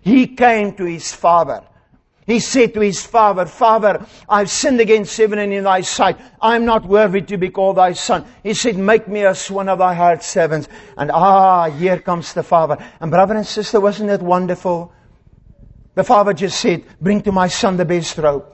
He came to his father. He said to his father, Father, I've sinned against heaven and in thy sight. I'm not worthy to be called thy son. He said, make me as one of thy hired servants. And here comes the father. And brother and sister, wasn't that wonderful? The father just said, bring to my son the best robe.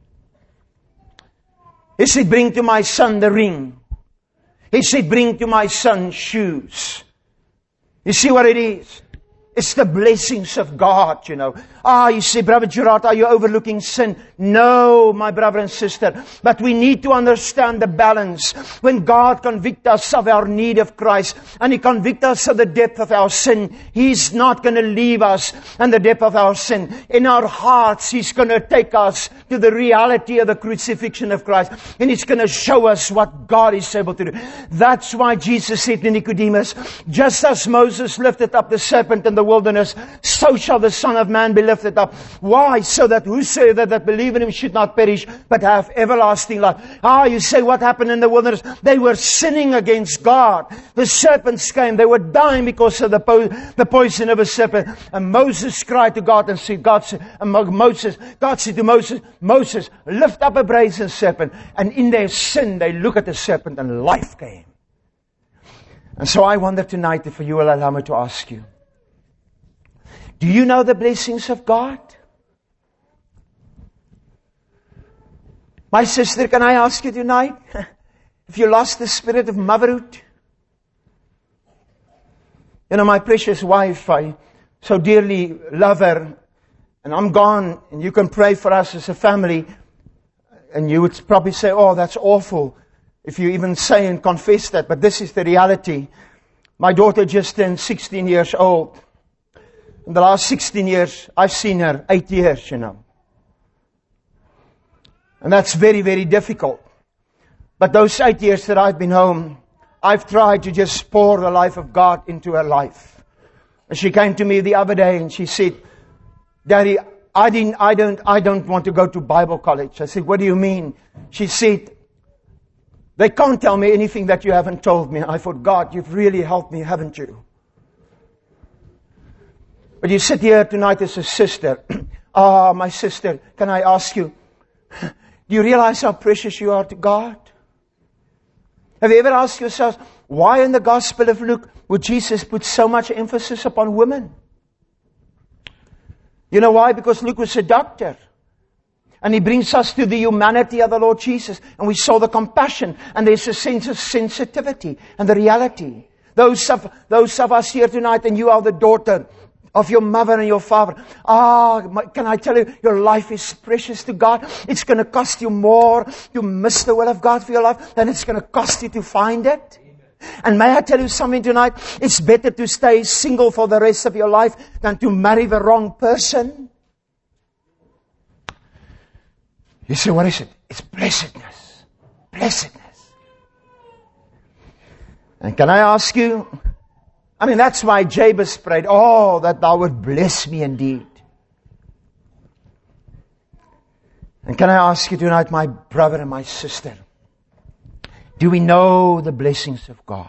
He said, bring to my son the ring. He said, bring to my son shoes. You see what it is? It's the blessings of God, you know. You say, Brother Gerard, are you overlooking sin? No, my brother and sister. But we need to understand the balance. When God convicts us of our need of Christ, and He convicts us of the depth of our sin, He's not going to leave us in the depth of our sin. In our hearts, He's going to take us to the reality of the crucifixion of Christ. And He's going to show us what God is able to do. That's why Jesus said to Nicodemus, just as Moses lifted up the serpent in the wilderness, so shall the Son of Man be lifted up. Why? So that whosoever that believe in Him should not perish, but have everlasting life. You say, what happened in the wilderness? They were sinning against God. The serpents came. They were dying because of the poison of a serpent. And Moses cried to God and said, God said to Moses, Moses, lift up a brazen serpent. And in their sin, they look at the serpent and life came. And so I wonder tonight, if you will allow me to ask you, do you know the blessings of God? My sister, can I ask you tonight, if you lost the spirit of motherhood? You know, my precious wife, I so dearly love her, and I'm gone, and you can pray for us as a family, and you would probably say, oh, that's awful, if you even say and confess that, but this is the reality. My daughter just turned 16 years old. In the last 16 years, I've seen her 8 years, you know. And that's very, very difficult. But those 8 years that I've been home, I've tried to just pour the life of God into her life. And she came to me the other day and she said, Daddy, I don't want to go to Bible college. I said, what do you mean? She said, they can't tell me anything that you haven't told me. I thought, God, you've really helped me, haven't you? But you sit here tonight as a sister. My sister, can I ask you, do you realize how precious you are to God? Have you ever asked yourself, why in the Gospel of Luke would Jesus put so much emphasis upon women? You know why? Because Luke was a doctor. And he brings us to the humanity of the Lord Jesus. And we saw the compassion. And there's a sense of sensitivity and the reality. Those of us here tonight, and you are the daughter of your mother and your father. Can I tell you, your life is precious to God. It's going to cost you more to miss the will of God for your life than it's going to cost you to find it. And may I tell you something tonight? It's better to stay single for the rest of your life than to marry the wrong person. You say, what is it? It's blessedness. Blessedness. And can I ask you, that's why Jabez prayed, that thou would bless me indeed. And can I ask you tonight, my brother and my sister, do we know the blessings of God?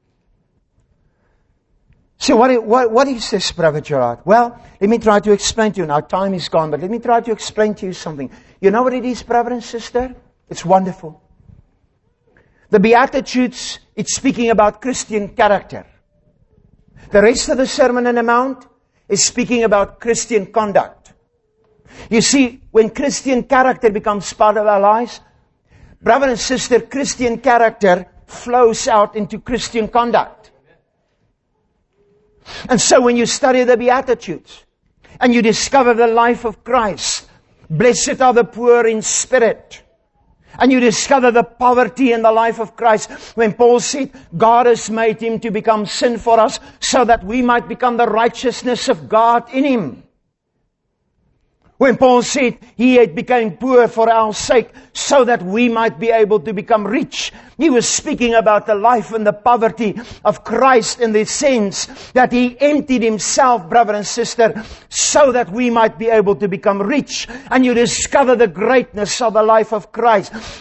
So what is this, Brother Gerard? Well, let me try to explain to you. Now, time is gone, but let me try to explain to you something. You know what it is, brother and sister? It's wonderful. The Beatitudes, it's speaking about Christian character. The rest of the Sermon on the Mount is speaking about Christian conduct. You see, when Christian character becomes part of our lives, brother and sister, Christian character flows out into Christian conduct. And so when you study the Beatitudes and you discover the life of Christ, blessed are the poor in spirit, and you discover the poverty in the life of Christ. When Paul said, God has made Him to become sin for us so that we might become the righteousness of God in Him. When Paul said, He had become poor for our sake so that we might be able to become rich. He was speaking about the life and the poverty of Christ in the sense that He emptied Himself, brother and sister, so that we might be able to become rich. And you discover the greatness of the life of Christ.